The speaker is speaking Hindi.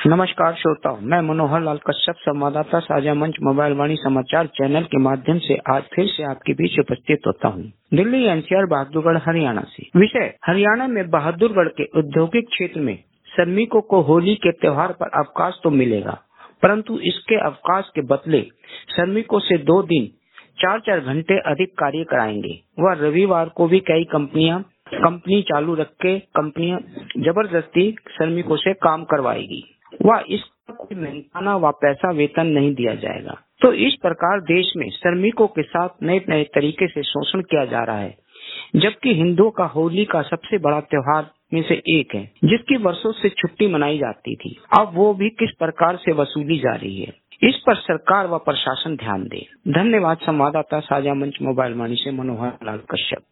नमस्कार श्रोताओं, मैं मनोहर लाल कश्यप, संवाददाता साझा मंच मोबाइल वाणी समाचार चैनल के माध्यम से आज फिर से आपके बीच उपस्थित होता हूं। दिल्ली एनसीआर बहादुरगढ़ हरियाणा से। विषय: हरियाणा में बहादुरगढ़ के औद्योगिक क्षेत्र में श्रमिकों को होली के त्योहार पर अवकाश तो मिलेगा, परंतु इसके अवकाश के बदले श्रमिकों से 2 दिन 4-4 घंटे अधिक कार्य कराएंगे। वह रविवार को भी कई कंपनी चालू रख के कंपनियां जबरदस्ती श्रमिकों से काम करवाएगी। वह इसका कोई मेहनताना व पैसा वेतन नहीं दिया जाएगा। तो इस प्रकार देश में श्रमिकों के साथ नए नए तरीके से शोषण किया जा रहा है, जबकि हिंदुओं का होली का सबसे बड़ा त्योहार में से एक है, जिसकी वर्षों से छुट्टी मनाई जाती थी। अब वो भी किस प्रकार से वसूली जा रही है, इस पर सरकार व प्रशासन ध्यान दे। धन्यवाद। संवाददाता साझा मंच मोबाइल वाणी से मनोहर लाल कश्यप।